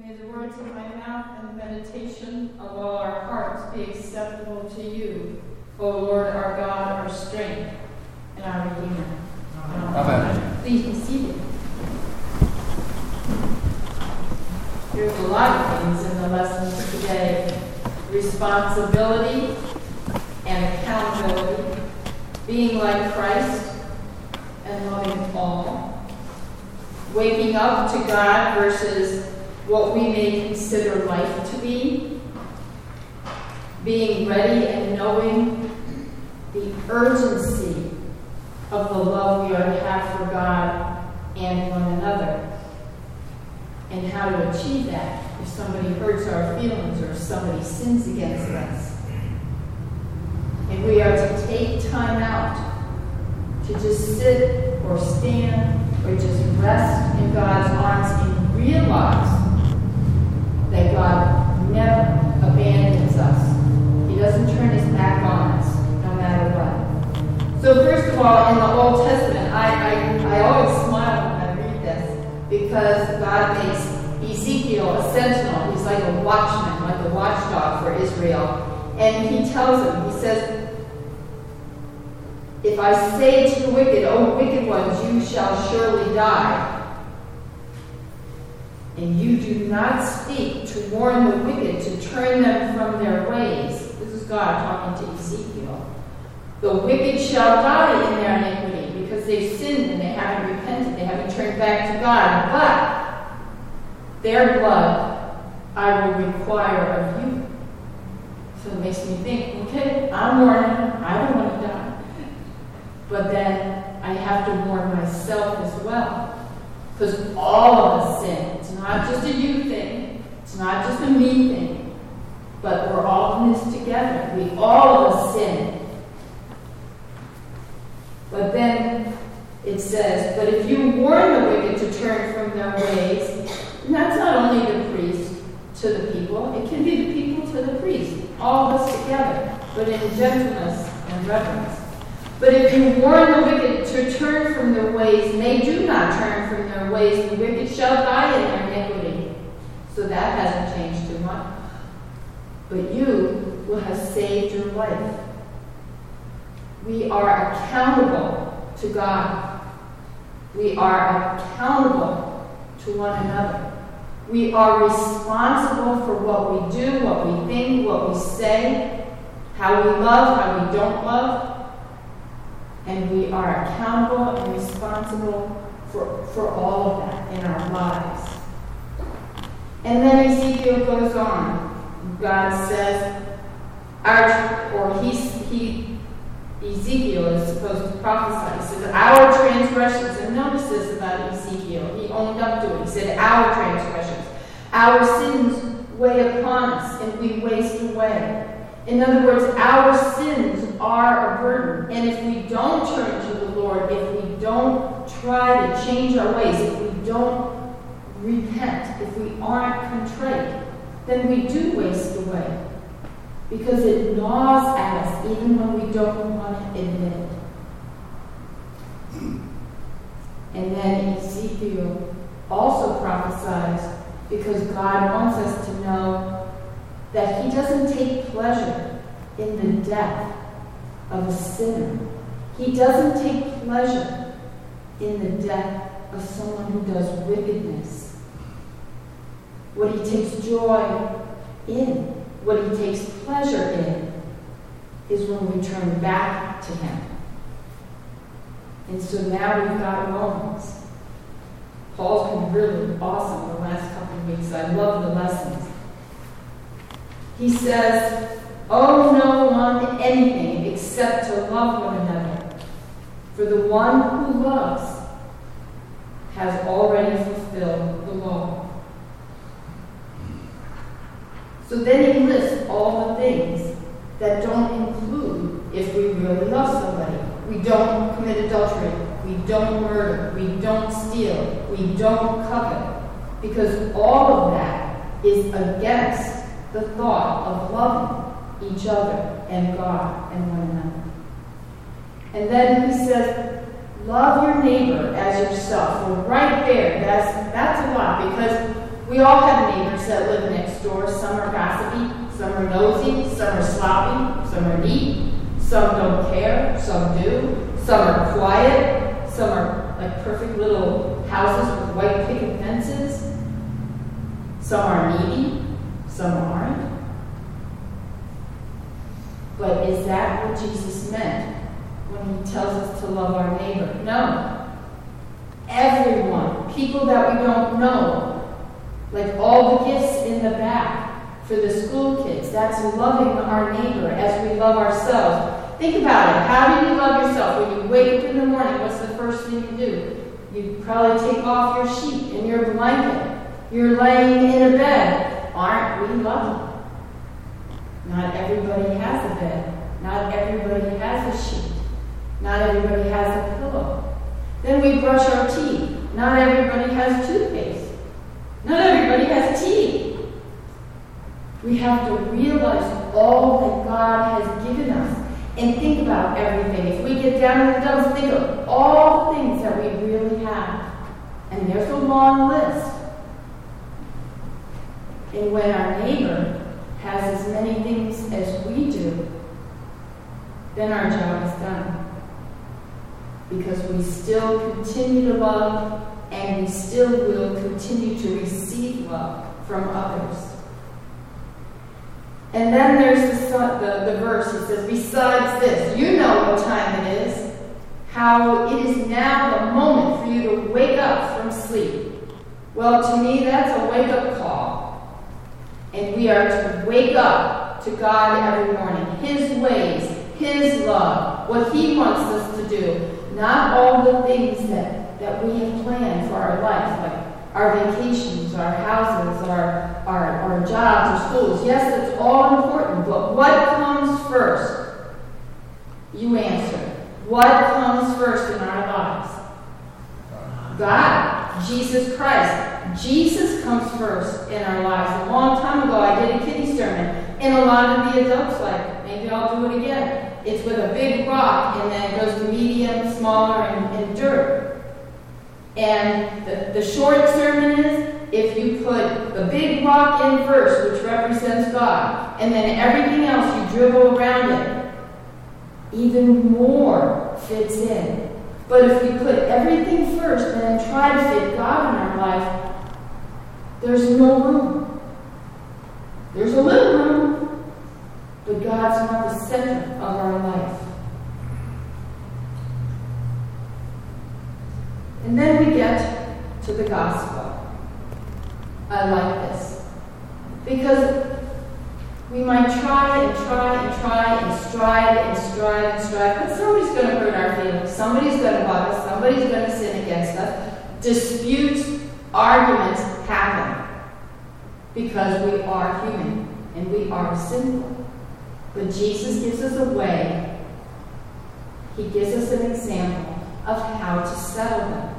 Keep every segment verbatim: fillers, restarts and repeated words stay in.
May the words of my mouth and the meditation of all our hearts be acceptable to you, O Lord, our God, our strength, and our Redeemer. Amen. Amen. Please be seated. There's a lot of things in the lessons today. Responsibility and accountability, being like Christ and loving all, waking up to God versus what we may consider life to be, being ready and knowing the urgency of the love we are to have for God and one another, and how to achieve that if somebody hurts our feelings or if somebody sins against us. And we are to take time out to just sit or stand or just rest in God's arms and realize that God never abandons us. He doesn't turn his back on us, no matter what. So first of all, in the Old Testament, I, I, I always smile when I read this, because God makes Ezekiel a sentinel. He's like a watchman, like a watchdog for Israel. And he tells him, he says, if I say to the wicked, O wicked ones, you shall surely die, and you do not speak to warn the wicked to turn them from their ways. This is God talking to Ezekiel. The wicked shall die in their iniquity because they've sinned and they haven't repented. They haven't turned back to God. But their blood I will require of you. So it makes me think, okay, I'm warning them. I don't want to die. But then I have to warn myself as well. Because all of us sin. It's not just a you thing. It's not just a me thing. But we're all in this together. We all of us sin. But then it says, but if you warn the wicked to turn from their ways, and that's not only the priest to the people, it can be the people to the priest. All of us together, but in gentleness and reverence. But if you warn the wicked to turn from their ways, and they do not turn from their ways, the wicked shall die in their iniquity. So that hasn't changed too much. But you will have saved your life. We are accountable to God. We are accountable to one another. We are responsible for what we do, what we think, what we say, how we love, how we don't love. And we are accountable and responsible for, for all of that in our lives. And then Ezekiel goes on. God says, our, or he, he, Ezekiel is supposed to prophesy. He says, our transgressions, and notice this about Ezekiel. He owned up to it. He said, our transgressions. Our sins weigh upon us, and we waste away. In other words, our sins are a burden. And if we don't turn to the Lord, if we don't try to change our ways, if we don't repent, if we aren't contrite, then we do waste away. Because it gnaws at us even when we don't want to admit it. And then Ezekiel also prophesies because God wants us to know that he doesn't take pleasure in the death of a sinner. He doesn't take pleasure in the death of someone who does wickedness. What he takes joy in, what he takes pleasure in, is when we turn back to him. And so now we've got Romans. Paul's been really awesome the last couple of weeks. I love the lessons. He says, owe no one anything except to love one another. For the one who loves has already fulfilled the law. So then he lists all the things that don't include if we really love somebody. We don't commit adultery. We don't murder. We don't steal. We don't covet. Because all of that is against the thought of loving each other and God and one another. And then he says, love your neighbor as yourself. Well, right there, that's, that's a lot, because We all have neighbors that live next door. Some are gossipy, some are nosy, some are sloppy, some are neat, some don't care, some do, some are quiet, some are like perfect little houses with white picket fences. Some are needy, some aren't. But is that what Jesus meant when he tells us to love our neighbor? No. Everyone, people that we don't know, like all the gifts in the back for the school kids, that's loving our neighbor as we love ourselves. Think about it. How do you love yourself? When you wake up in the morning, what's the first thing you do? You probably take off your sheet and your blanket. You're laying in a bed. Aren't we lucky? Not everybody has a bed. Not everybody has a sheet. Not everybody has a pillow. Then we brush our teeth. Not everybody has toothpaste. Not everybody has tea. We have to realize all that God has given us and think about everything. If we get down to the dumps, think of all the things that we really have. And there's a long list. And when our neighbor has as many things as we do, then our job is done. Because we still continue to love, and we still will continue to receive love from others. And then there's the, the, the verse. It says, besides this, you know what time it is, how it is now the moment for you to wake up from sleep. Well, to me, that's a wake-up call. And we are to wake up to God every morning. His ways, His love, what He wants us to do. Not all the things that, that we have planned for our life, like our vacations, our houses, our, our, our jobs, or schools. Yes, it's all important, but what comes first? You answer. What comes first in our lives? God, Jesus Christ. Jesus comes first in our lives. A long time ago, I did a kiddie sermon, and a lot of the adults like, maybe I'll do it again. It's with a big rock, and then it goes to medium, smaller, and, and dirt. And the, the short sermon is, if you put the big rock in first, which represents God, and then everything else you dribble around it, even more fits in. But if we put everything first and then try to fit God in our life, there's no room. There's a little room, but God's not the center of our life. And then we get to the gospel. I like this. Because we might try and try and try and strive and strive and strive, but somebody's going to hurt our feelings. Somebody's going to bug us. Somebody's going to sin against us. Disputes, arguments happen because we are human and we are sinful. But Jesus gives us a way. He gives us an example of how to settle them.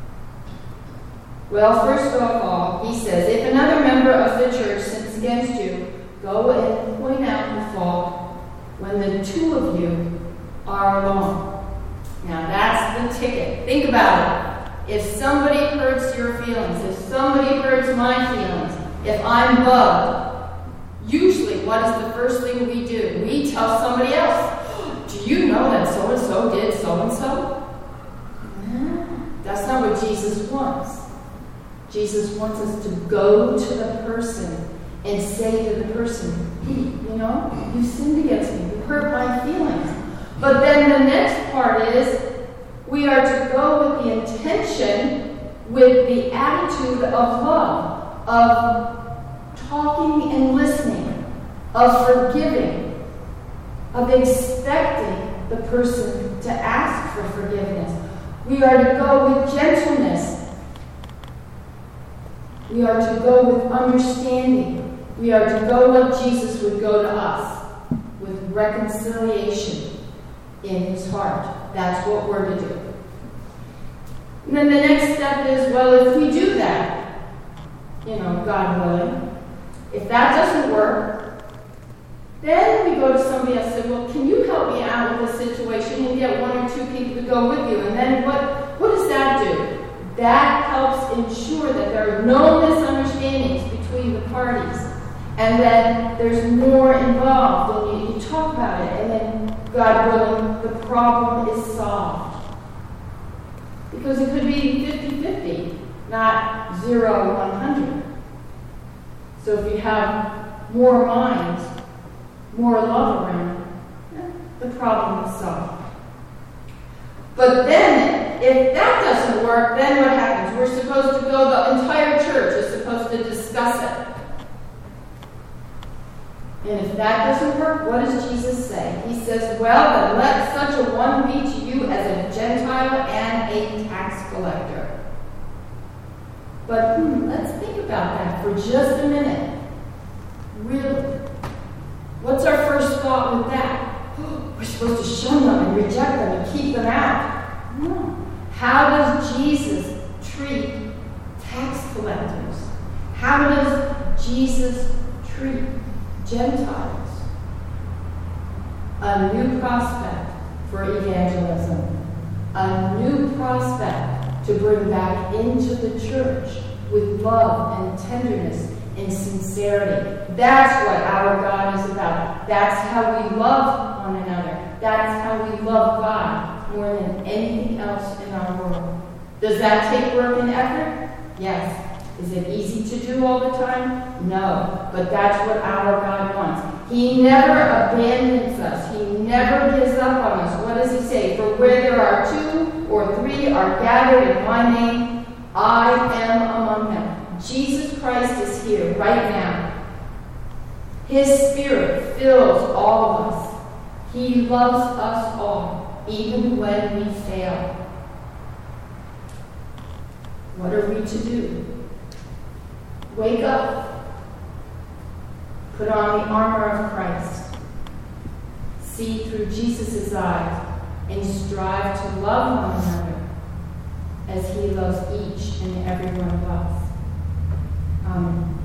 Well, first of all, he says, if another member of the church sins against you, go and point out the fault when the two of you are alone. Now that's the ticket. Think about it. If somebody hurts your feelings, if somebody hurts my feelings, if I'm bugged, usually what is the first thing we do? We tell somebody else, do you know that so-and-so did so-and-so? That's not what Jesus wants. Jesus wants us to go to the person and say to the person, hey, you know, you sinned against me. You hurt my feelings. But then the next part is we are to go with the intention, with the attitude of love, of talking and listening, of forgiving, of expecting the person to ask for forgiveness. We are to go with gentleness. We are to go with understanding. We are to go like Jesus would go to us, with reconciliation in his heart. That's what we're to do. And then the next step is, well, if we do that, you know, God willing, if that doesn't work, then we go to somebody else and say, well, can you help me out with this situation and get one or two people to go with you? And then what, what does that do? That helps ensure that there are no misunderstandings between the parties, and that there's more involved, and you, you talk about it, and then, God willing, the problem is solved. Because it could be fifty-fifty, not zero one hundred. So if you have more minds, more love around, eh, the problem is solved. But then, if that doesn't work, then what happens? We're supposed to go, the entire church is supposed to discuss it. And if that doesn't work, what does Jesus say? He says, well, then let such a one be to you as a Gentile and a tax collector. But hmm, let's think about that for just a minute. Really? What's our first thought with that? We're supposed to shun them and reject them and keep them out. No. How does Jesus treat tax collectors? How does Jesus treat Gentiles? A new prospect for evangelism. A new prospect to bring back into the church with love and tenderness and sincerity. That's what our God is about. That's how we love one another. That's how we love God more than anything else in our world. Does that take work and effort? Yes. Is it easy to do all the time? No. But that's what our God wants. He never abandons us. He never gives up on us. What does he say? For where there are two or three are gathered in my name, I am among them. Jesus Christ is here right now. His Spirit fills all of us. He loves us all, even when we fail. What are we to do? Wake up. Put on the armor of Christ. See through Jesus' eyes and strive to love one another as he loves each and every one of us. Amen.